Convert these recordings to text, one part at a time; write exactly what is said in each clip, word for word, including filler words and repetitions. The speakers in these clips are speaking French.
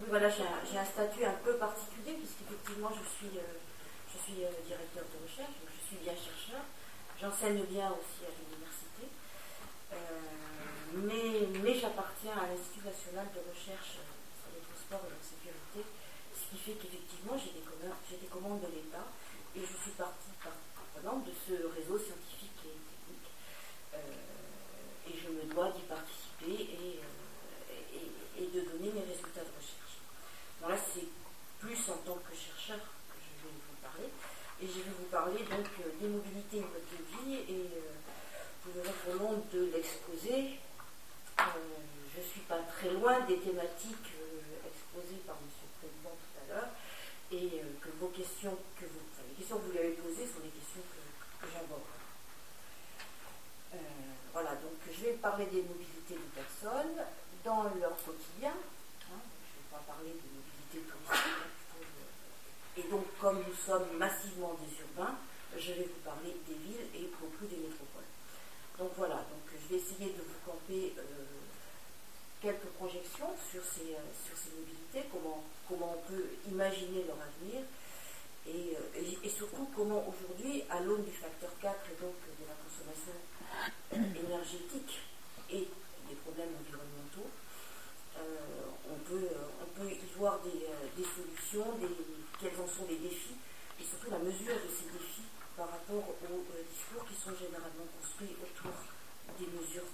Oui, voilà, j'ai un, j'ai un statut un peu particulier, puisqu'effectivement, je suis, euh, je suis euh, directeur de recherche, donc je suis bien chercheur. J'enseigne bien aussi à l'université. Euh, mais mais j'appartiens à l'Institut national de recherche sur les transports et la sécurité, ce qui fait qu'effectivement, j'ai des, j'ai des commandes de l'État et je suis partie prenante de ce réseau scientifique et technique. Euh, et je me dois d'y participer et, euh, et, et de donner mes résultats de recherche. Donc là, c'est plus en tant que chercheur que je vais vous parler. Et je vais vous parler donc des mobilités et mode de vie. Et euh, vous verrez qu'au long de l'exposé, euh, je ne suis pas très loin des thématiques euh, exposées par M. le Président tout à l'heure. Et euh, que vos questions, que vous, enfin, les questions que vous lui avez posées sont des questions que, que j'aborde. Euh, voilà, donc je vais parler des mobilités de personnes dans leur quotidien. Hein, je ne vais pas parler de mobilité touristique. Hein, et donc, comme nous sommes massivement des urbains, je vais vous parler des villes et beaucoup des métropoles. Donc voilà, donc je vais essayer de vous camper euh, quelques projections sur ces, euh, sur ces mobilités, comment, comment on peut imaginer leur avenir, et, euh, et, et surtout comment aujourd'hui, à l'aune du facteur quatre et donc de la consommation euh, énergétique et des problèmes environnementaux, euh, on, peut, euh, on peut y voir des, euh, des solutions, des, quels en sont les défis, et surtout la mesure de ces défis par rapport aux euh, discours qui sont généralement construits autour des mesures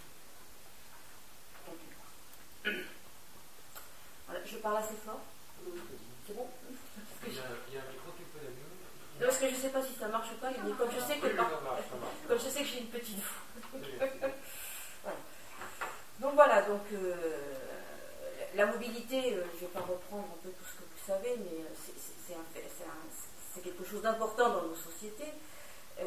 euh, voilà, je parle assez fort. C'est bon? Il y a, il y a un micro qui peut l'allumer. Non, parce que je ne sais pas si ça marche ou pas, mais comme je sais que, non, comme je sais que j'ai une petite voix. Voilà. Donc voilà, donc euh, la mobilité, euh, je ne vais pas reprendre un peu tout ce que vous savez, mais c'est, c'est, c'est, un fait, c'est, un, c'est quelque chose d'important dans nos sociétés. Euh,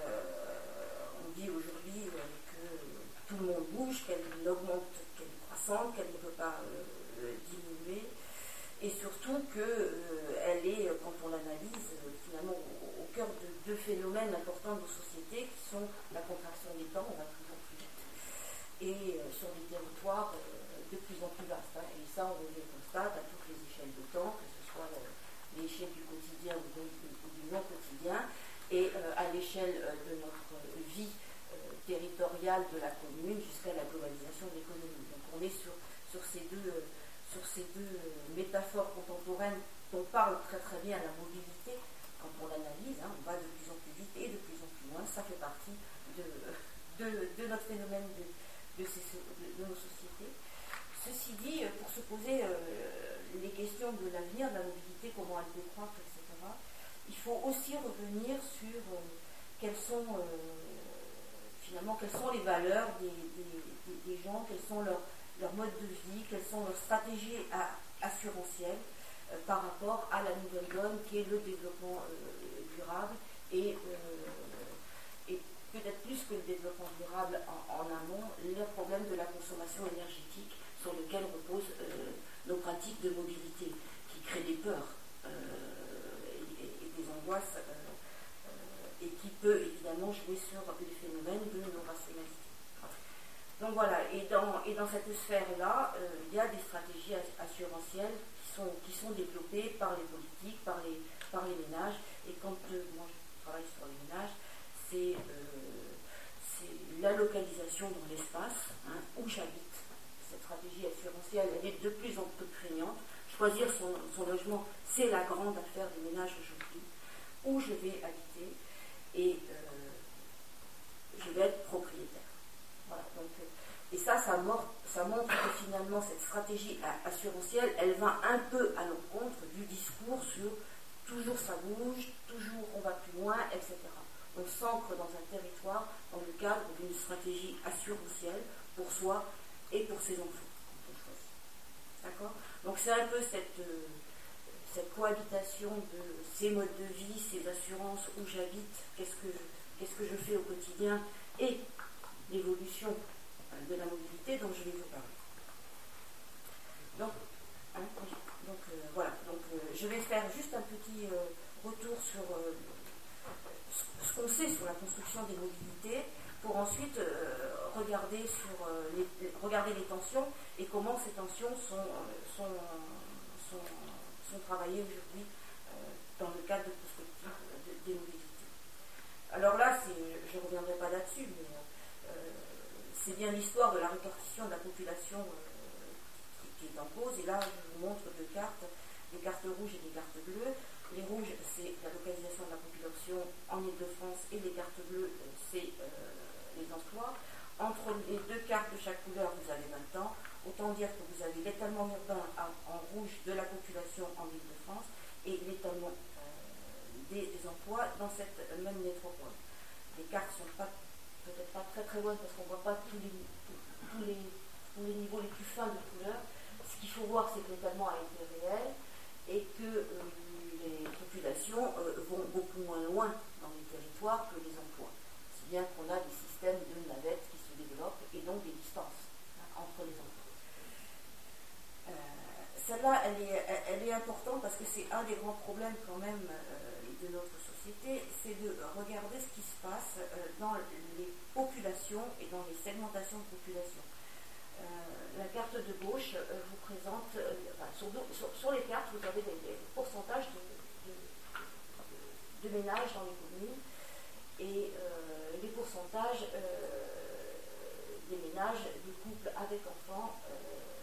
on dit aujourd'hui euh, que tout le monde bouge, qu'elle augmente, qu'elle est croissante, qu'elle ne peut pas euh, diminuer, et surtout qu'elle euh, est, quand on l'analyse, euh, finalement au, au cœur de deux phénomènes importants de nos sociétés, qui sont la contraction des temps, on va toujours plus vite, et euh, sur des territoires euh, de plus en plus vastes. Hein, et ça, on le constate à toutes les échelles de temps, que ce soit euh, l'échelle du quotidien ou, de, ou du non-quotidien, et euh, à l'échelle euh, de notre vie euh, territoriale de la commune jusqu'à la globalisation de l'économie. Donc on est sur, sur ces deux, euh, sur ces deux euh, métaphores contemporaines dont parle très très bien la mobilité. Quand on l'analyse, hein, on va de plus en plus vite et de plus en plus loin, ça fait partie de, de, de notre phénomène de, de, ces, de, de nos sociétés. Ceci dit, pour se poser euh, les questions de l'avenir de la mobilité, comment elle peut croître, et cetera, il faut aussi revenir sur euh, quelles sont euh, finalement quelles sont les valeurs des, des, des, des gens, quels sont leurs, leurs modes de vie, quelles sont leurs stratégies à, assurantielles euh, par rapport à la nouvelle donne qui est le développement euh, durable et, euh, et peut-être plus que le développement durable en, en amont, le problème de la consommation énergétique sur lequel reposent euh, nos pratiques de mobilité, qui créent des peurs euh, et, et des angoisses euh, euh, et qui peut évidemment jouer sur les phénomènes de nos rationalités. Donc voilà, et dans, et dans cette sphère-là, euh, il y a des stratégies assurantielles qui sont, qui sont développées par les politiques, par les, par les ménages, et quand euh, moi je travaille sur les ménages, c'est, euh, c'est la localisation dans l'espace, hein, où j'habite. Cette stratégie assurantielle, elle est de plus en plus prégnante. Choisir son, son logement, c'est la grande affaire des ménages aujourd'hui. Où je vais habiter et euh, je vais être propriétaire. Voilà, donc, et ça, ça, mord, ça montre que finalement cette stratégie assurantielle, elle va un peu à l'encontre du discours sur toujours ça bouge, toujours on va plus loin, et cetera. On s'ancre dans un territoire dans le cadre d'une stratégie assurantielle pour soi et pour ses enfants. D'accord ? Donc c'est un peu cette, euh, cette cohabitation de ces modes de vie, ces assurances, où j'habite, qu'est-ce que, qu'est-ce que je fais au quotidien, et l'évolution euh, de la mobilité dont je vais vous parler. Donc, hein, donc euh, voilà, donc, euh, je vais faire juste un petit euh, retour sur euh, ce, ce qu'on sait sur la construction des mobilités, pour ensuite euh, regarder, sur, euh, les, regarder les tensions et comment ces tensions sont, sont, sont travaillées aujourd'hui euh, dans le cadre de prospectives de, des mobilités. Alors là, je ne reviendrai pas là-dessus, mais euh, c'est bien l'histoire de la répartition de la population euh, qui, qui est en cause. Et là, je vous montre deux cartes, des cartes rouges et des cartes bleues. Les rouges, c'est la localisation de la population en Île-de-France, et les cartes bleues, c'est euh, les emplois. Entre les deux cartes de chaque couleur, vous avez vingt ans. Autant dire que vous avez l'étalement urbain en rouge de la population en Île-de-France et l'étalement euh, des, des emplois dans cette même métropole. Les cartes ne sont pas, peut-être pas très très loin parce qu'on ne voit pas tous les, tous, tous, les, tous les niveaux les plus fins de couleurs. Ce qu'il faut voir, c'est que l'étalement a été réel et que euh, les populations euh, vont beaucoup moins loin dans les territoires que les emplois. Si bien qu'on a des systèmes de navettes qui se développent et donc des distances hein, entre les emplois. Euh, Celle-là, elle est, elle est importante parce que c'est un des grands problèmes quand même euh, de notre société, c'est de regarder ce qui se passe euh, dans les populations et dans les segmentations de population. Euh, la carte de gauche euh, vous présente, euh, enfin, sur, sur, sur les cartes, vous avez des, des pourcentages de, de, de, de ménages dans les communes et euh, les pourcentages euh, des ménages, des couples avec enfants euh,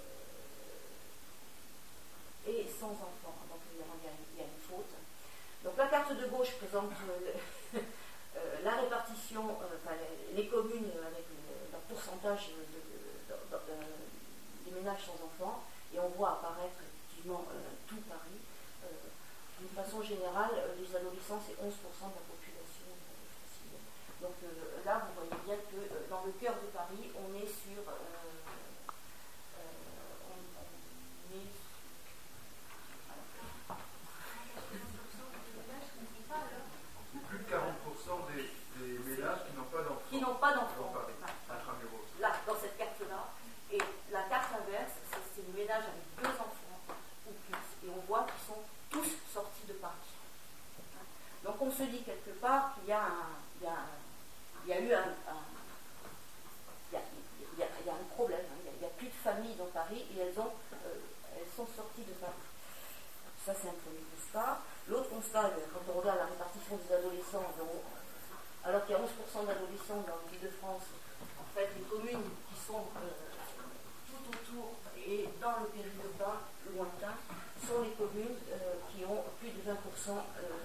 et sans enfants. Donc évidemment, il y a, il y a une faute. Donc la carte de gauche présente euh, euh, la répartition, euh, enfin, les, les communes avec le, leur pourcentage de, de, de, de, de, des ménages sans enfants, et on voit apparaître effectivement euh, tout Paris. Euh, D'une façon générale, les adolescents, c'est onze pour cent de la population francilienne. Donc euh, là, vous voyez bien que euh, dans le cœur de Paris, on est sur... Euh, euh, on, on est plus de quarante pour cent des, des ménages qui n'ont pas d'enfants. Qui n'ont pas d'enfants. Ah, là, dans cette carte-là. Et la carte inverse, c'est le ménage avec deux enfants ou plus. Et on voit qu'ils sont tous sortis de Paris. Donc on se dit quelque part qu'il y a un, il y a, il y a eu un, un il, y a, il, y a, il y a un problème. Hein. Il n'y a, a plus de familles dans Paris et elles, ont, euh, elles sont sorties de Paris. Ça, c'est un premier constat. L'autre constat, quand on regarde la répartition des adolescents, donc, alors qu'il y a onze pour cent d'adolescents dans l'Île-de-France, en fait, les communes qui sont euh, tout autour et dans le périurbain lointain sont les communes euh, qui ont plus de vingt pour cent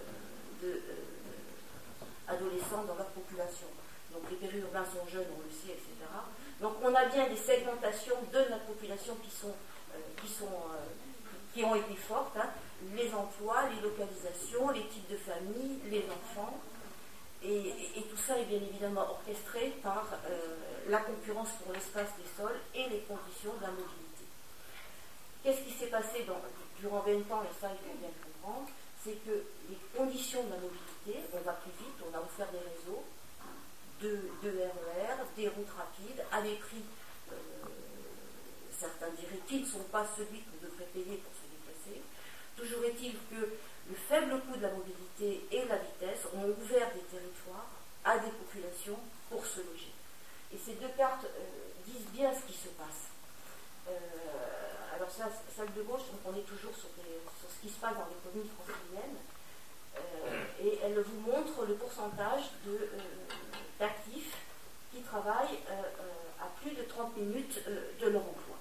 d'adolescents euh, dans leur population. Donc les périurbains sont jeunes, on le sait, et cetera. Donc on a bien des segmentations de notre population qui sont, euh, qui sont euh, qui ont été fortes, hein. Les emplois, les localisations, les types de familles, les enfants, et, et, et tout ça est bien évidemment orchestré par euh, la concurrence pour l'espace des sols et les conditions de la mobilité. Qu'est-ce qui s'est passé dans, durant vingt ans, et ça il faut bien le comprendre, c'est que les conditions de la mobilité, on va plus vite, on a offert des réseaux, de, de R E R, des routes rapides, à des prix, euh, certains diraient qui ne sont pas celui qu'on devrait payer pour se déplacer. Toujours est-il que le faible coût de la mobilité et la vitesse ont ouvert des territoires à des populations pour se loger. Et ces deux cartes euh, disent bien ce qui se passe. Euh, alors ça, celle de gauche, donc on est toujours sur, les, sur ce qui se passe dans les communes franciliennes, euh, et elle vous montre le pourcentage de, euh, d'actifs qui travaillent euh, euh, à plus de trente minutes euh, de leur emploi.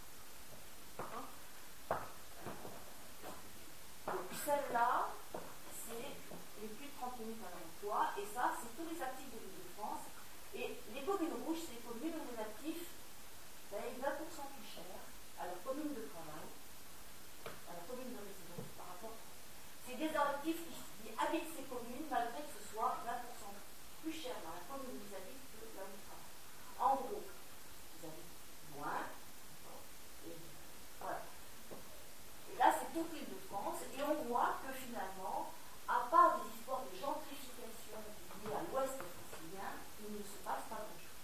Donc celle-là, c'est les plus de trente minutes à l'emploi, et ça, c'est tous les actifs de l'Île-de-France. Et les communes rouges, c'est les communes où les actifs payent vingt pour cent plus cher à leur commune de travail, à leur commune de résidence par rapport. C'est des actifs qui, qui habitent ces communes malgré que ce soit vingt pour cent plus cher dans la commune où ils habitent que là où ils travaillent. En gros, ils habitent moins. Et voilà. Et là, c'est toute l'Île-de-France, et on voit que finalement, à part des histoires de gentrification liées à l'ouest francilien, il ne se passe pas grand-chose.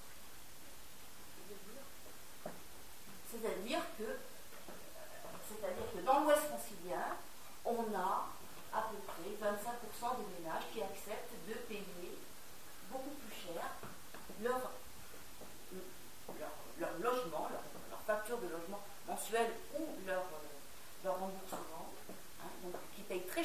C'est-à-dire que, c'est-à-dire que dans l'ouest francilien, on a à peu près vingt-cinq pour cent des ménages qui acceptent de payer beaucoup plus cher leur, leur, leur logement, leur, leur facture de logement mensuel ou leur, leur remboursement, hein,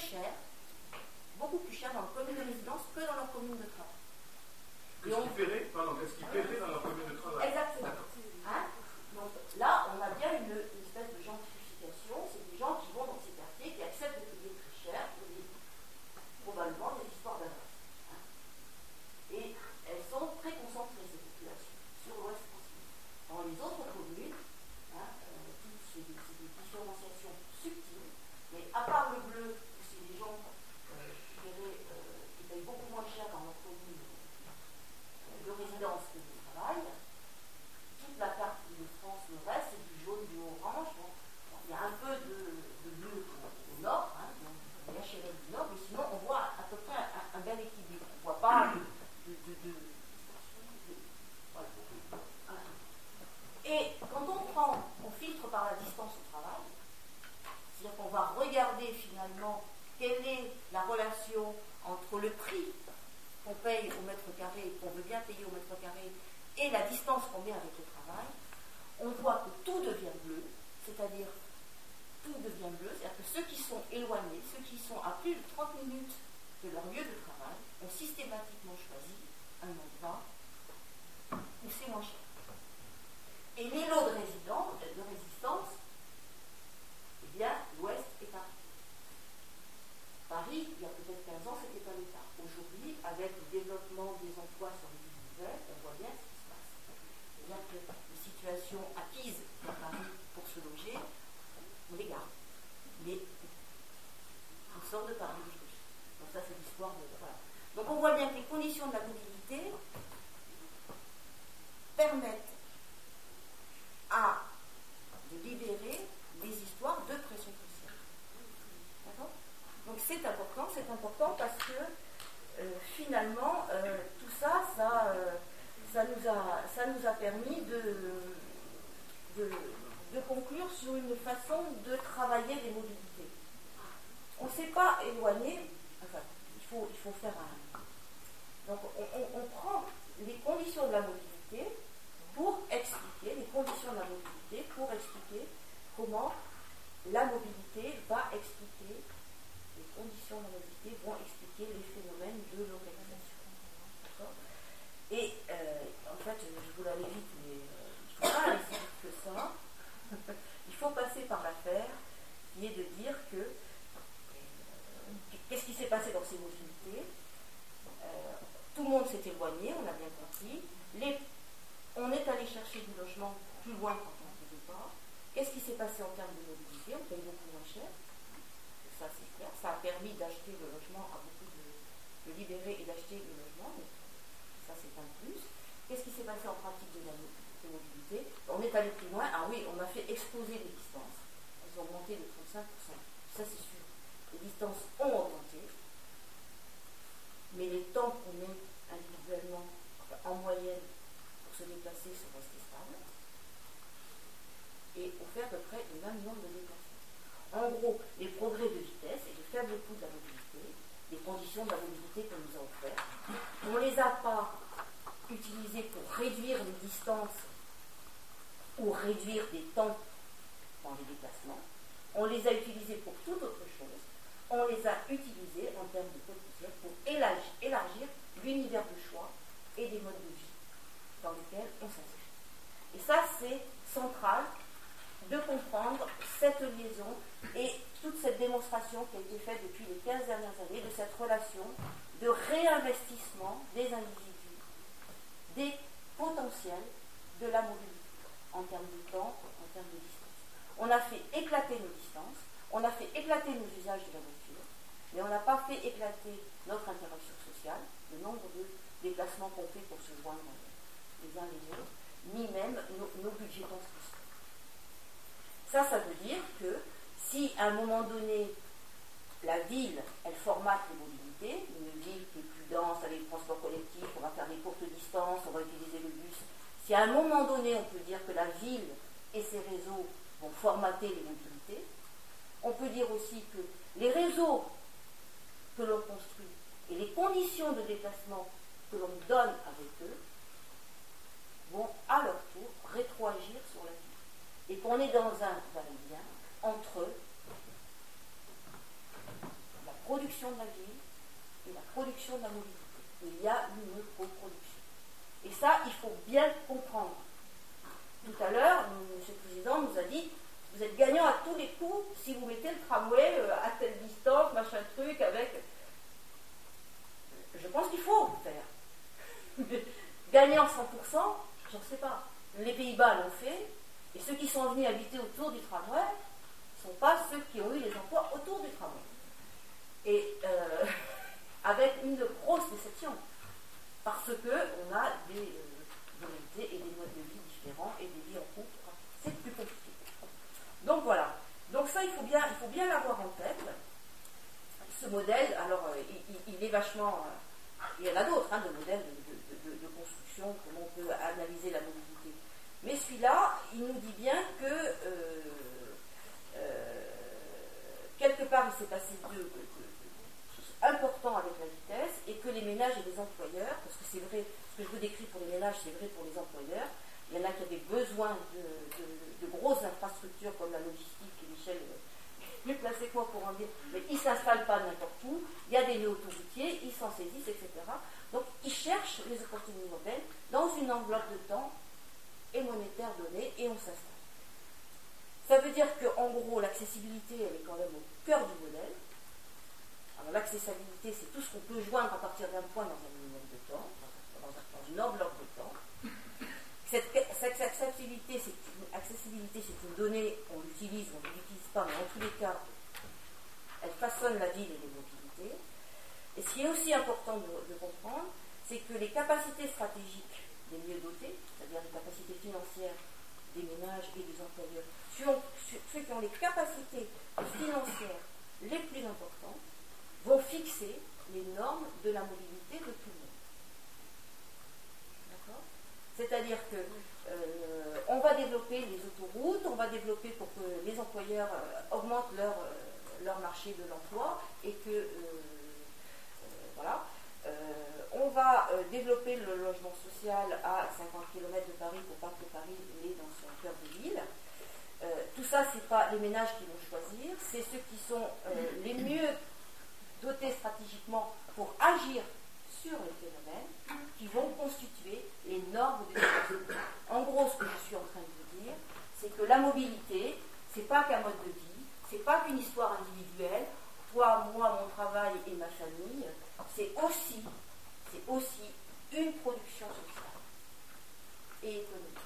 cher, beaucoup plus cher dans leur commune de résidence que dans leur commune de travail. Qu'est-ce qu'ils paieraient, pardon, qu'est-ce qu'ils paieraient dans leur commune de travail? Exactement. Hein? Donc là, on a bien une, une espèce de gentrification. C'est des gens qui vont dans ces quartiers, qui acceptent de payer très cher pour des, probablement des histoires d'adresse. Hein? Et elles sont très concentrées, ces populations, sur l'Ouest français. Dans les autres communes, hein, euh, toutes ces, ces des différenciations subtiles, mais à part le bleu, où c'est des gens euh, je dirais, euh, qui payent beaucoup moins cher dans leur commune de résidence que de travail, toute la carte de France, le reste, c'est du jaune, du orange. Bon, il y a un peu de, de bleu au nord, hein, donc il y a H L M du nord, mais sinon on voit à peu près un, un bel équilibre. On ne voit pas de. de, de, de, de voilà. Voilà. Et quand on prend, on filtre par la distance au travail, c'est-à-dire qu'on va regarder finalement quelle est la relation entre le prix qu'on paye au mètre carré, qu'on veut bien payer au mètre carré, et la distance qu'on met avec le travail, on voit que tout devient bleu, c'est-à-dire tout devient bleu, c'est-à-dire que ceux qui sont éloignés, ceux qui sont à plus de trente minutes de leur lieu de travail, ont systématiquement choisi un endroit où c'est moins cher. Et les lots de résidence, de résistance, eh bien, l'Ouest est un Paris, il y a peut-être quinze ans, ce n'était pas le cas. Aujourd'hui, avec le développement des emplois sur les villes nouvelles, on voit bien ce qui se passe. C'est-à-dire que les situations acquises à Paris pour se loger, on les garde. Mais on sort de Paris aujourd'hui. Donc ça, c'est l'histoire de... Voilà. Donc on voit bien que les conditions de la mobilité permettent à de libérer des histoires de pression sociale. D'accord ? Donc c'est important, c'est important parce que euh, finalement, euh, tout ça, ça, euh, ça, nous a, ça nous a permis de, de, de conclure sur une façon de travailler les mobilités. On ne s'est pas éloigné, enfin, il faut, il faut faire un... Donc on, on, on prend les conditions de la mobilité pour expliquer, les conditions de la mobilité pour expliquer comment la mobilité va expliquer les conditions de la mobilité vont expliquer les phénomènes de localisation. D'accord ? Et euh, en fait, je voulais aller vite, mais euh, il ne faut pas aller si vite que ça. Il faut passer par l'affaire qui est de dire que euh, qu'est-ce qui s'est passé dans ces mobilités ? euh, Tout le monde s'est éloigné, on a bien compris. Les, on est allé chercher du logement plus loin quand on ne pouvait pas. Qu'est-ce qui s'est passé en termes de mobilité ? On paye beaucoup moins cher. Ça, c'est clair. Ça a permis d'acheter le logement à beaucoup de, de libérer et d'acheter le logement. Donc, ça, c'est un plus. Qu'est-ce qui s'est passé en pratique de la de mobilité ? On est allé plus loin. Ah oui, on a fait exploser les distances. Elles ont augmenté de trente-cinq pour cent. Ça, c'est sûr. Les distances ont augmenté. Mais les temps qu'on met individuellement, enfin, en moyenne, pour se déplacer sont restés stables. Et on fait à peu près le même nombre de déplacements. En gros, les progrès de vitesse et le faible coût de la mobilité, les conditions de la mobilité qu'on nous a offertes, on ne les a pas utilisées pour réduire les distances ou réduire des temps dans les déplacements. On les a utilisées pour toute autre chose. On les a utilisées en termes de potentiel pour élargir, élargir l'univers de choix et des modes de vie dans lesquels on s'inscrit. Et ça, c'est central de comprendre cette liaison et toute cette démonstration qui a été faite depuis les quinze dernières années de cette relation de réinvestissement des individus, des potentiels de la mobilité, en termes de temps, en termes de distance. On a fait éclater nos distances, on a fait éclater nos usages de la voiture, mais on n'a pas fait éclater notre interaction sociale, le nombre de déplacements qu'on fait pour se joindre les uns les autres, ni même nos, nos budgets transmissions. Ça, ça veut dire que si à un moment donné, la ville, elle formate les mobilités, une ville qui est plus dense avec le transport collectif, on va faire des courtes distances, on va utiliser le bus. Si à un moment donné, on peut dire que la ville et ses réseaux vont formater les mobilités, on peut dire aussi que les réseaux que l'on construit et les conditions de déplacement que l'on donne avec eux vont à leur tour rétroagir sur la ville. Et qu'on est dans un va-et-vient entre la production de la ville et la production de la mobilité. Il y a une coproduction. Et ça, il faut bien comprendre. Tout à l'heure, M. le Président nous a dit, vous êtes gagnant à tous les coups si vous mettez le tramway à telle distance, machin truc, avec... Je pense qu'il faut le faire. Gagnant cent pour cent, j'en sais pas. Les Pays-Bas l'ont fait, et ceux qui sont venus habiter autour du tramway ne sont pas ceux qui ont eu les emplois autour du tramway. Et euh, avec une grosse déception, parce qu'on a des euh, volontés et des modes de vie différents et des vies en couple. C'est plus compliqué. Donc voilà. Donc ça, il faut bien, il faut bien l'avoir en tête. Ce modèle, alors, euh, il, il est vachement... Euh, il y en a d'autres, hein, de modèles de, de, de, de construction, comment on peut analyser la mobilité. Mais celui-là, il nous dit bien que euh, euh, quelque part, il s'est passé de, de, de choses importantes avec la vitesse, et que les ménages et les employeurs, parce que c'est vrai, ce que je vous décris pour les ménages, c'est vrai pour les employeurs, il y en a qui avaient besoin de, de, de grosses infrastructures comme la logistique, et Michel est mieux placé que moi pour en dire, mais ils ne s'installent pas n'importe où, il y a des néo-autoroutiers, ils s'en saisissent, et cetera. Donc ils cherchent les opportunités urbaines dans une enveloppe de temps et monétaire donnée, et on s'installe. Ça veut dire qu'en gros, l'accessibilité, elle est quand même au cœur du modèle. Alors l'accessibilité, c'est tout ce qu'on peut joindre à partir d'un point dans un minimum de temps, dans, un, dans une enveloppe de temps. Cette, cette accessibilité, c'est une, accessibilité, c'est une donnée, on l'utilise, on ne l'utilise pas, mais en tous les cas, elle façonne la ville et les mobilités. Et ce qui est aussi important de, de comprendre, c'est que les capacités stratégiques des mieux dotés, c'est-à-dire les capacités financières des ménages et des employeurs, ceux qui ont les capacités financières les plus importantes, vont fixer les normes de la mobilité de tout le monde. D'accord ? C'est-à-dire que euh, on va développer les autoroutes, on va développer pour que les employeurs euh, augmentent leur, euh, leur marché de l'emploi et que euh, euh, voilà, euh, on va euh, développer le logement social à cinquante kilomètres de Paris pour pas que Paris l'ait dans son cœur de ville. Euh, tout ça, ce n'est pas les ménages qui vont choisir, c'est ceux qui sont euh, les mieux dotés stratégiquement pour agir sur les phénomènes qui vont constituer les normes de développement. En gros, ce que je suis en train de vous dire, c'est que la mobilité, c'est pas qu'un mode de vie, c'est pas qu'une histoire individuelle, toi, moi, mon travail et ma famille, c'est aussi, c'est aussi une production sociale et économique.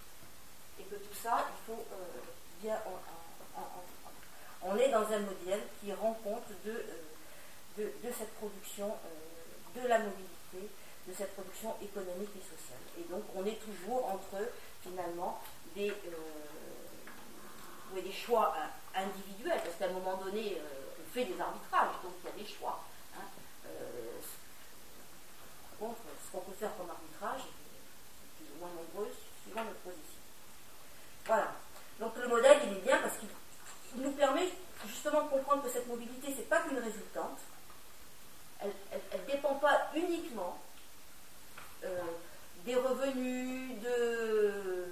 Et que tout ça, il faut euh, bien en, en, en, en, on est dans un modèle qui rend compte de, euh, de, de cette production, euh, de la mobilité, de cette production économique et sociale. Et donc on est toujours entre finalement des, euh, des choix individuels, parce qu'à un moment donné, euh, on fait des arbitrages, donc il y a des choix. Hein. Euh, par contre, ce qu'on peut faire comme arbitrage, c'est plus ou moins nombreux, suivant notre position. Voilà. Donc le modèle, il est bien parce qu'il nous permet justement de comprendre que cette mobilité, ce n'est pas qu'une résultante. Elle ne dépend pas uniquement euh, des revenus, de,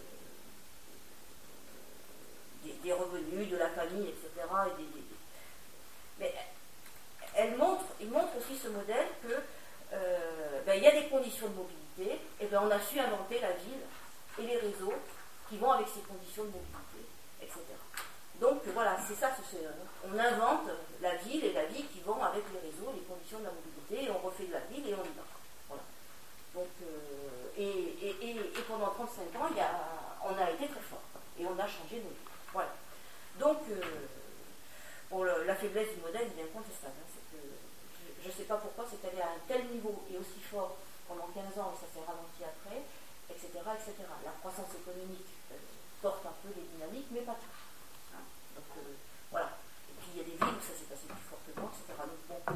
des, des revenus de la famille, et cetera. Et des, des, mais elle montre, il montre aussi ce modèle que euh, ben, il y a des conditions de mobilité, et ben, on a su inventer la ville et les réseaux qui vont avec ces conditions de mobilité, et cetera. Donc voilà, c'est ça, c'est, on invente la ville et la vie qui vont avec les réseaux, les conditions de la mobilité, et on refait de la ville et on y va. Voilà. Donc, euh, et, et, et, et pendant trente-cinq ans, il y a, on a été très fort, et on a changé nos vies. Voilà. Donc, euh, bon, le, la faiblesse du modèle est incontestable. Hein, c'est que je ne sais pas pourquoi c'est allé à un tel niveau et aussi fort pendant quinze ans, et ça s'est ralenti après, et cetera, et cetera. La croissance économique euh, porte un peu les dynamiques, mais pas tout. Donc euh, voilà. Et puis il y a des villes où ça s'est passé plus fortement, et cetera. Donc bon.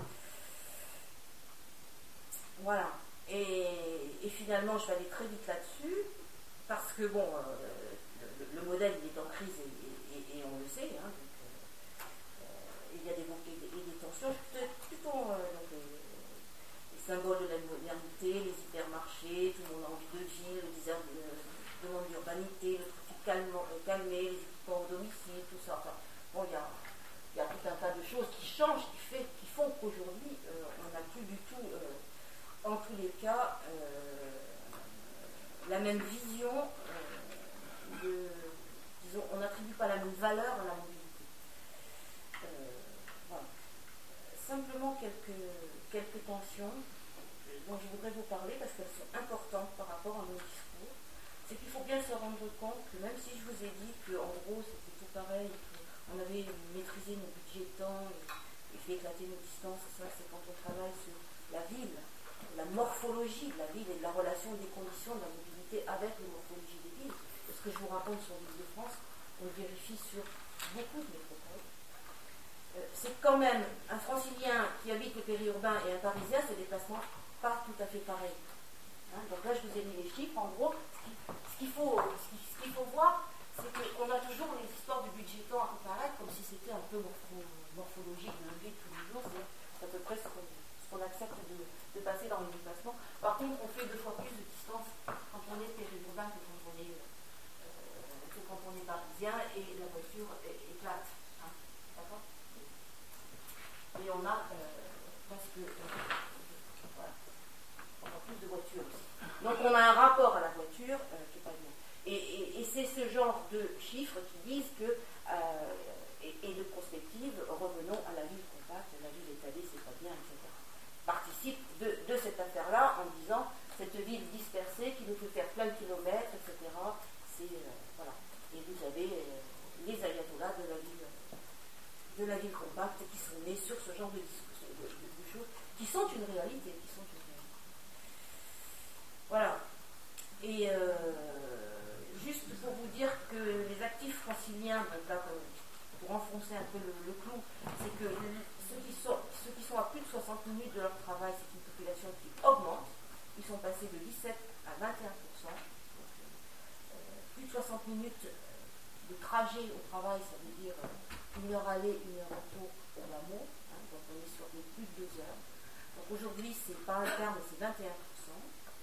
Voilà. Et, et finalement, je vais aller très vite là-dessus, parce que bon, euh, le, le modèle il est en crise et, et, et on le sait. Hein, donc, euh, il y a des montées et des tensions. Plutôt euh, donc, les, les symboles de la modernité, les hypermarchés, tout le monde a envie de ville, le désert de, de demande d'urbanité, le trafic calme, calmé, les équipements au domicile, tout ça. Enfin, bon, il y a, il y a tout un tas de choses qui changent, qui, fait, qui font même vision, euh, de, disons, on n'attribue pas la même valeur à la mobilité. Euh, voilà. Simplement quelques, quelques tensions dont je voudrais vous parler parce qu'elles sont importantes par rapport à mon discours. C'est qu'il faut bien se rendre compte que même si je vous ai dit qu'en gros c'était tout pareil, qu'on avait maîtrisé nos budgets de temps et, et fait éclater nos distances, ça c'est quand on travaille sur la ville, la morphologie de la ville et de la relation et des conditions de la mobilité avec la morphologie des villes. Et ce que je vous raconte sur l'île de France, on le vérifie sur beaucoup de métropoles. Euh, c'est quand même un francilien qui habite le périurbain et un parisien, c'est des déplacements pas tout à fait pareils. Hein, donc là, je vous ai mis les chiffres. En gros, ce qu'il faut, ce qu'il faut voir, c'est qu'on a toujours les histoires du budget temps à comparaître, comme si c'était un peu morpho, morphologique d'un vie de tous les jours. C'est à peu près ce qu'on, ce qu'on accepte de, de passer dans les déplacements. Par contre, on fait deux fois plus de distance quand on est périurbain que quand on est, euh, que quand on est parisien, et la voiture éclate. Hein, d'accord ? Et on a euh, presque... Euh, de voitures aussi. Donc on a un rapport à la voiture euh, qui n'est pas le même. Et, et, et c'est ce genre de chiffres qui disent que, euh, et, et de prospective, revenons à la ville compacte, la ville étalée, c'est pas bien, et cetera. Participe de, de cette affaire-là en disant cette ville dispersée qui nous fait faire plein de kilomètres, et cetera. C'est, euh, voilà. Et vous avez euh, les ayatollahs de la ville, de la ville compacte qui sont nés sur ce genre de, de, de, de choses qui sont une réalité, qui sont une Voilà. Et euh, juste pour vous dire que les actifs franciliens, donc là, pour enfoncer un peu le, le clou, c'est que ceux qui, sont, ceux qui sont à plus de soixante minutes de leur travail, c'est une population qui augmente. Ils sont passés de dix-sept à vingt et un pour cent. Donc, euh, plus de soixante minutes de trajet au travail, ça veut dire une heure aller, une heure retour pour l'amour. Hein, donc on est sur des plus de deux heures. Donc aujourd'hui, c'est pas un terme, c'est vingt et un pour cent.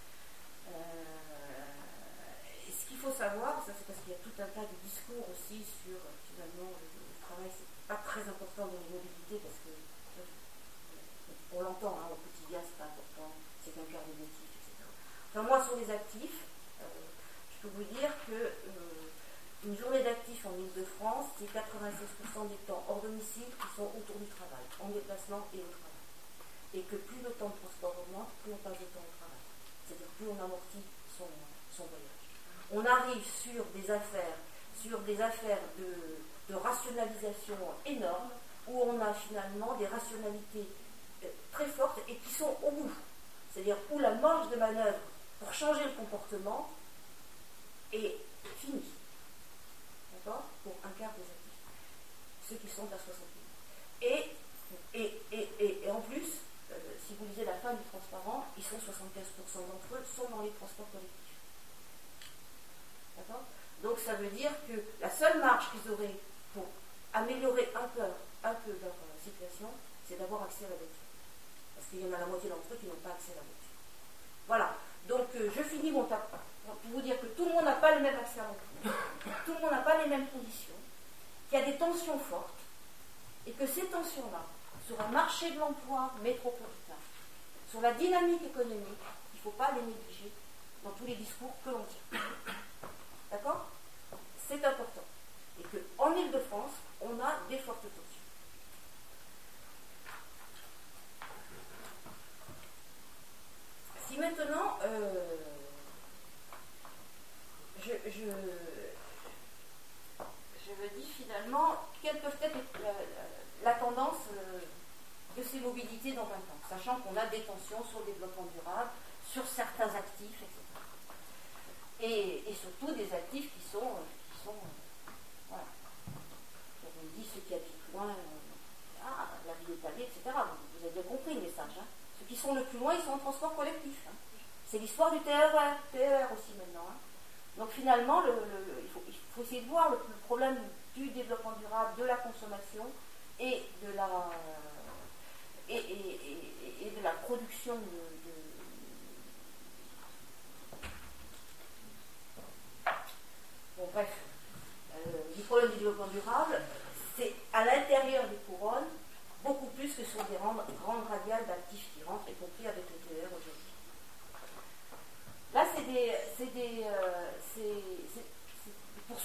Euh, et ce qu'il faut savoir, ça c'est parce qu'il y a tout un tas de discours aussi sur euh, finalement le, le travail, c'est pas très important dans les mobilités parce que euh, on l'entend hein, au quotidien, c'est pas important, c'est qu'un cœur de motif, et cetera. Enfin moi sur les actifs, euh, je peux vous dire que euh, une journée d'actifs en Ile-de-France, c'est quatre-vingt-seize pour cent du temps hors domicile qui sont autour du travail, en déplacement et au travail. Et que plus le temps de transport augmente, plus on passe de temps au travail. C'est-à-dire plus on amortit son, son voyage. On arrive sur des affaires, sur des affaires de, de rationalisation énormes, où on a finalement des rationalités euh, très fortes et qui sont au bout. C'est-à-dire où la marge de manœuvre pour changer le comportement est finie. D'accord ? Pour un quart des actifs. Ceux qui sont à soixante mille. Et, et, et, et, et en plus, si vous lisez la fin du transparent, ils sont soixante-quinze pour cent d'entre eux sont dans les transports collectifs. D'accord ? Donc ça veut dire que la seule marge qu'ils auraient pour améliorer un peu, un peu leur euh, situation, c'est d'avoir accès à la voiture. Parce qu'il y en a la moitié d'entre eux qui n'ont pas accès à la voiture. Voilà. Donc euh, je finis mon tapis pour vous dire que tout le monde n'a pas le même accès à la voiture. Tout le monde n'a pas les mêmes conditions. Qu'il y a des tensions fortes. Et que ces tensions-là, sur un marché de l'emploi métropolitain, sur la dynamique économique, il ne faut pas les négliger dans tous les discours que l'on tient. D'accord ? C'est important. Et qu'en Ile-de-France, on a des fortes tensions. Si maintenant, euh, je, je, je me dis finalement, quelle peut être la, la, la tendance euh, de ces mobilités dans vingt ans, sachant qu'on a des tensions sur le développement durable, sur certains actifs, et cetera. Et, et surtout des actifs qui sont, qui sont euh, voilà. Donc on dit ceux qui habitent loin, euh, ah, la ville étalée, et cetera. Vous, vous avez bien compris le message. Hein. Ceux qui sont le plus loin, ils sont en transport collectif. Hein. C'est l'histoire du T E R, T E R aussi maintenant. Hein. Donc finalement, le, le, il, faut, il faut essayer de voir le, le problème du développement durable, de la consommation et de la... Euh, Et, et, et, et de la production de, de... Bon, bref, euh, du problème du développement durable, c'est à l'intérieur des couronnes, beaucoup plus que sur des grandes, grandes radiales d'actifs qui rentrent, y compris avec le T E R aujourd'hui. Là, c'est des, c'est des, euh,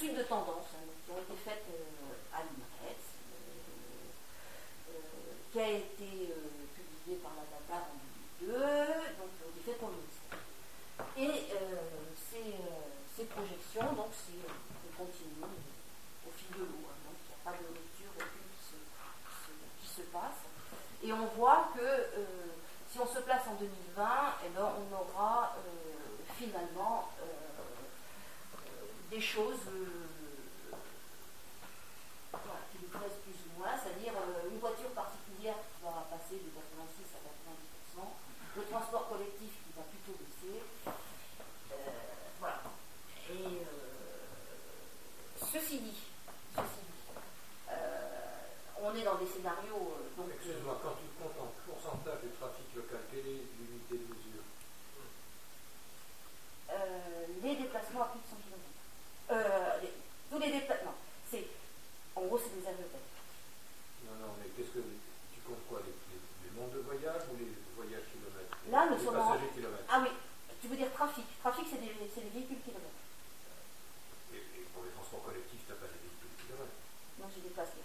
suite de tendances hein, qui ont été faites euh, à l'INRES, euh, euh, qui a été euh, publiée par la Data en deux mille deux, donc qui ont été faites pour le ministère. Et euh, ces, euh, ces projections, donc c'est euh, continuent au fil de l'eau, hein, donc il n'y a pas de lecture aucune qui se, qui se passe. Et on voit que euh, si on se place en deux mille vingt, eh ben, on aura euh, finalement euh, euh, des choses euh, voilà, qui nous plaisent plus ou moins, c'est-à-dire euh, une voiture particulière qui va passer de quatre-vingt-six à quatre-vingt-dix pour cent, le transport collectif qui va plutôt baisser. Euh, voilà. Et euh, ceci dit, ceci dit euh, on est dans des scénarios. Euh, donc, excuse-moi, quand tu comptes en pourcentage du trafic local, quelle est l'unité de mesure? euh, Les déplacements à plus de cent kilomètres. Euh, les, tous les déplacements. C'est, en gros, c'est des aéroports. Non, non, mais qu'est-ce que tu comptes quoi, les, les, les mondes de voyage ou les voyages kilomètres? Là, nous les sommes passagers en... kilomètres. Ah oui, tu veux dire trafic. Trafic, c'est des, c'est des véhicules kilomètres. Et, et pour les transports collectifs, tu n'as pas des véhicules kilomètres? Non, j'ai des places kilomètres.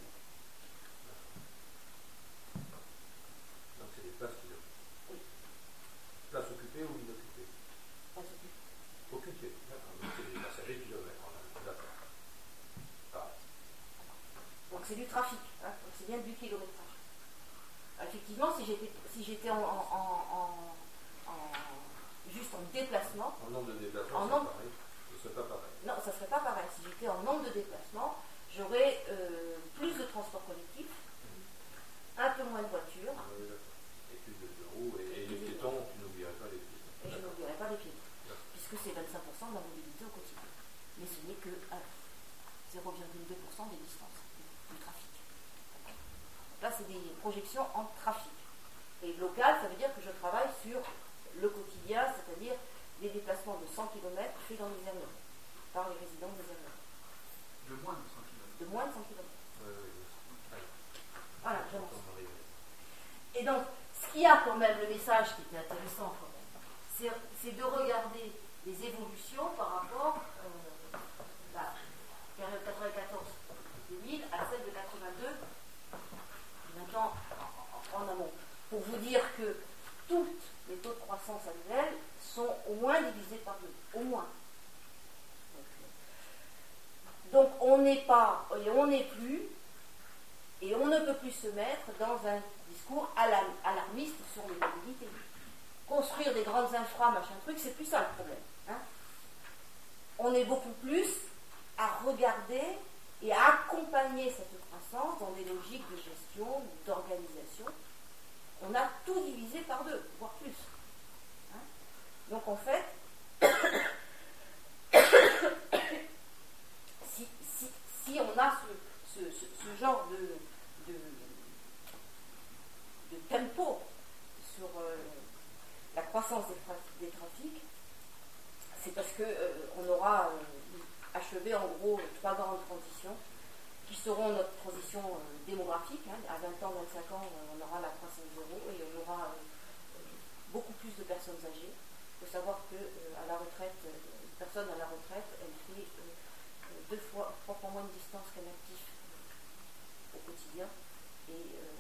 Donc c'est des places kilomètres. Oui. Places occupées ou inoccupées? Places occupées. Occupées, d'accord. Donc c'est des passagers kilomètres. D'accord. Ah. Donc c'est du trafic, hein, donc c'est bien du kilométrage. Effectivement, si j'étais, si j'étais en, en, en, en, juste en déplacement. En nombre de déplacements, en c'est nombre, pareil. Ce serait pas pareil. Non, ça ne serait pas pareil. Si j'étais en nombre de déplacements, j'aurais euh, plus de transport collectif, mmh. un peu moins de voitures. Ah, oui, et plus de, de roues. Et, et les piétons, tu n'oublierais pas les piétons. Et je n'oublierais pas les piétons. Puisque c'est vingt-cinq pour cent de la mobilité au quotidien. Mais ce n'est que zéro virgule deux pour cent des distances du trafic. Là, c'est des projections en trafic. Et local, ça veut dire que je travaille sur le quotidien, c'est-à-dire les déplacements de cent kilomètres faits dans les aires par les résidents des aires. De moins de cent kilomètres. De moins de cent kilomètres. Oui, oui, oui. Voilà, j'avance. Et donc, ce qu'il y a quand même, le message qui était intéressant quand même, c'est, c'est de regarder les évolutions par rapport euh, à la période quatre-vingt-quatorze deux mille à celle de quatre-vingt-deux, maintenant en, en amont, pour vous dire que toutes les taux de croissance annuels sont au moins divisés par deux, au moins. Donc, donc on n'est pas, et on n'est plus, et on ne peut plus se mettre dans un discours alarmiste sur les mobilités. Construire des grandes infras, machin truc, c'est plus ça le problème. Hein. On est beaucoup plus à regarder et à accompagner cette croissance dans des logiques de gestion, d'organisation. On a tout divisé par deux, voire plus. Hein. Donc en fait, si, si, si on a ce, ce, ce, ce genre de, de, de tempo sur euh, la croissance des, tra- des trafics, c'est parce qu'on euh, aura euh, achevé en gros trois grandes transitions qui seront notre transition euh, démographique. Hein. À vingt ans, vingt-cinq ans, euh, on aura la croissance zéro et on aura euh, beaucoup plus de personnes âgées. Il faut savoir qu'à euh, la retraite, euh, une personne à la retraite, elle fait euh, deux fois, trois fois moins de distance qu'un actif euh, au quotidien et euh,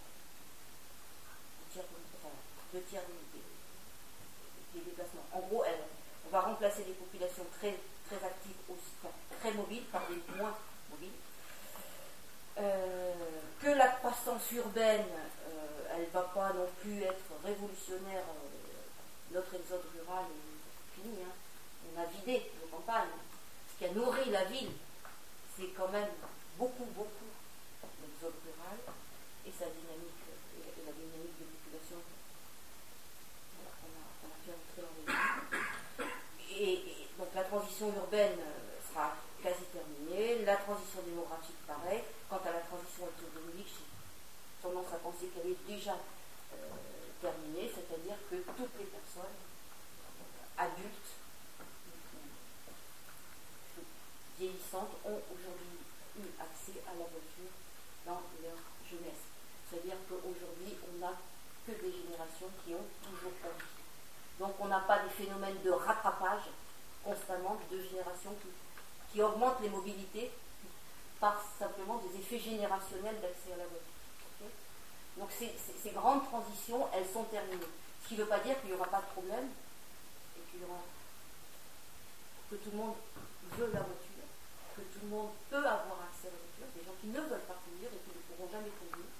deux tiers, enfin, deux tiers des, des, des déplacements. En gros, elle, on va remplacer des populations très, très actives, aussi, enfin, très mobiles, par des moins mobiles. Euh, que la croissance urbaine, euh, elle ne va pas non plus être révolutionnaire. Euh, notre exode rural est fini. Hein. On a vidé nos campagnes. Ce qui a nourri la ville, c'est quand même beaucoup, beaucoup l'exode rural et sa dynamique, et la dynamique de population qu'on a, qu'on a fait entrer dans les villes. Et, et donc la transition urbaine sera quasi terminée. La transition démographique, pareil. Quant à la transition autonomique, j'ai tendance à penser qu'elle est déjà euh, terminée, c'est-à-dire que toutes les personnes euh, adultes, euh, vieillissantes, ont aujourd'hui eu accès à la voiture dans leur jeunesse. C'est-à-dire qu'aujourd'hui, on n'a que des générations qui ont toujours conduit. Donc on n'a pas des phénomènes de rattrapage constamment de générations qui, qui augmente les mobilités par simplement des effets générationnels d'accès à la voiture. Okay. Donc ces, ces, ces grandes transitions, elles sont terminées. Ce qui ne veut pas dire qu'il n'y aura pas de problème et qu'il y aura que tout le monde veut la voiture, que tout le monde peut avoir accès à la voiture, des gens qui ne veulent pas conduire et qui ne pourront jamais conduire,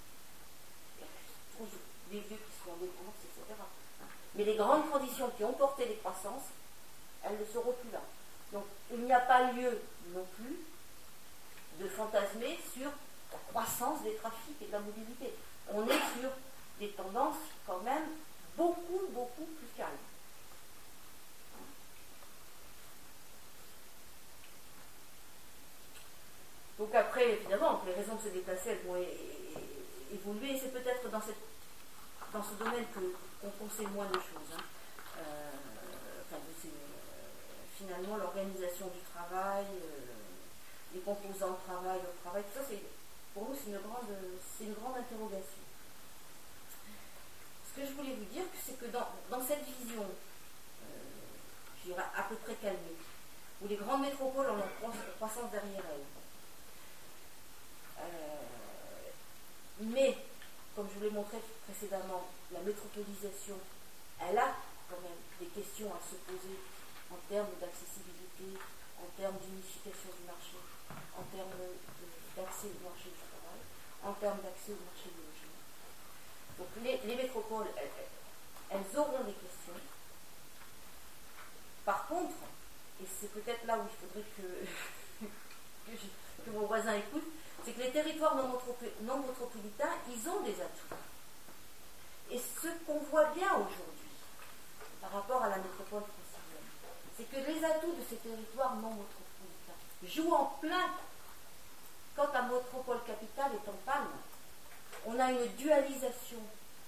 des vieux qui seront en dépendance, et cetera. Mais les grandes transitions qui ont porté les croissances, elles ne seront plus là. Donc il n'y a pas lieu non plus de fantasmer sur la croissance des trafics et de la mobilité. On est sur des tendances quand même beaucoup, beaucoup plus calmes. Donc après, évidemment, les raisons de se déplacer, elles vont é- é- évoluer, et c'est peut-être dans, cette, dans ce domaine que, qu'on conseille moins de choses. Hein. Euh, enfin, c'est, euh, finalement, l'organisation du travail, euh, les composants de travail, le travail, tout ça, c'est, pour nous, c'est une grande, c'est une grande interrogation. Ce que je voulais vous dire, c'est que dans, dans cette vision, euh, je dirais à peu près calmée, où les grandes métropoles ont une croissance derrière elles, Euh, mais, comme je vous l'ai montré précédemment, la métropolisation, elle a quand même des questions à se poser en termes d'accessibilité, en termes d'unification du marché, en termes d'accès au marché du travail, en termes d'accès au marché du logement. Donc les, les métropoles, elles, elles auront des questions. Par contre, et c'est peut-être là où il faudrait que, que, je, que vos voisins écoutent, c'est que les territoires non, non métropolitains, ils ont des atouts. Et ce qu'on voit bien aujourd'hui, par rapport à la métropole francilienne, c'est que les atouts de ces territoires non métropolitains jouent en plein quand la métropole capitale est en panne. On a une dualisation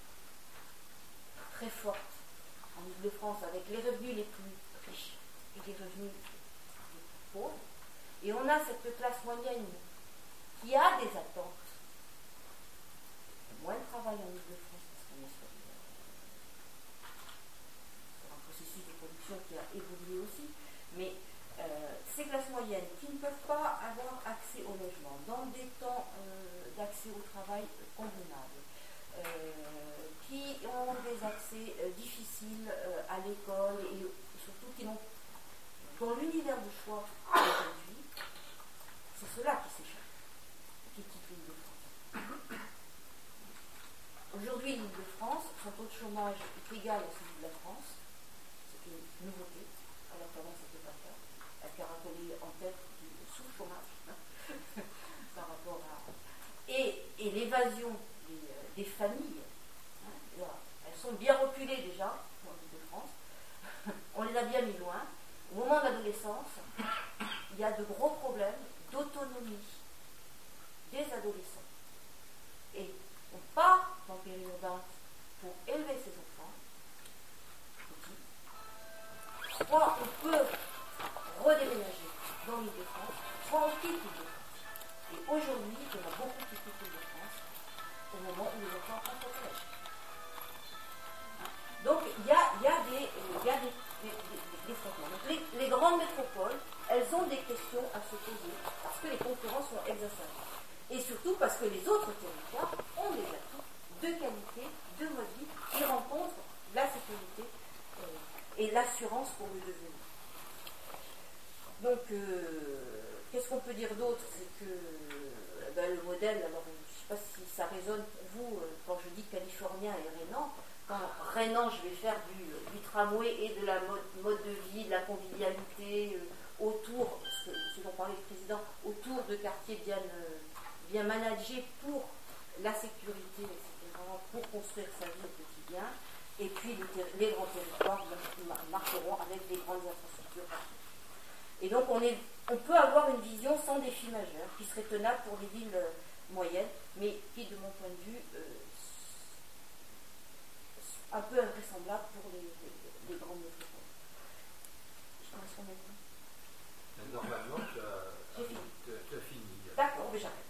très forte en Île-de-France avec les revenus les plus riches et les revenus les plus pauvres. Et on a cette classe moyenne qui a des attentes. Moins de travail en Île-de-France parce qu'on est sur, sur un processus de production qui a évolué aussi, mais euh, ces classes moyennes qui ne peuvent pas avoir accès au logement dans des temps euh, d'accès au travail convenables, euh, qui ont des accès euh, difficiles euh, à l'école et surtout qui n'ont, dans l'univers de choix aujourd'hui, c'est cela qui s'échappe. Qui quitte l'Île-de-France. Aujourd'hui, l'Île-de-France, son taux de chômage est égal à celui de la France. C'est une nouveauté. Alors qu'avant, ce n'était pas le cas. Elle caracolait en tête du sous-chômage hein, par rapport à. Et, et l'évasion des, des familles, hein, là, elles sont bien reculées déjà dans l'Île-de-France. On les a bien mis loin. Au moment de l'adolescence, il y a de gros problèmes d'autonomie des adolescents. Et on part dans le périurbain pour élever ses enfants, petits. Soit on peut redéménager dans l'Île-de-France, soit on quitte l'Île-de-France. Et aujourd'hui, il y en a beaucoup qui quittent l'Île-de-France au moment où les enfants rentrent au collège. Donc il y a, il y a des, il y a des, des, des, des frottements. Donc les, les grandes métropoles, elles ont des questions à se poser parce que les concurrents sont exacerbés. Et surtout parce que les autres territoires ont des atouts de qualité, de mode de vie, qui rencontrent la sécurité euh, et l'assurance pour le devenir. Donc, euh, qu'est-ce qu'on peut dire d'autre? C'est que euh, ben, le modèle, alors je ne sais pas si ça résonne pour vous euh, quand je dis californien et rhénan. Quand rhénan, je vais faire du, du tramway et de la mode, mode de vie, de la convivialité euh, autour, ce, que, ce dont parlait le président, autour de quartiers bien, euh, bien managés pour la sécurité, et cetera, pour construire sa vie au quotidien. Et puis les, les grands territoires marcheront avec des grandes infrastructures. Et donc on, est, on peut avoir une vision sans défi majeur, qui serait tenable pour les villes euh, moyennes, mais qui, de mon point de vue, euh, un peu invraisemblable pour les, les, les grandes métropoles. Je pense qu'on a dit. Normalement, tu as, J'ai fini. tu as fini. D'accord, mais j'arrête.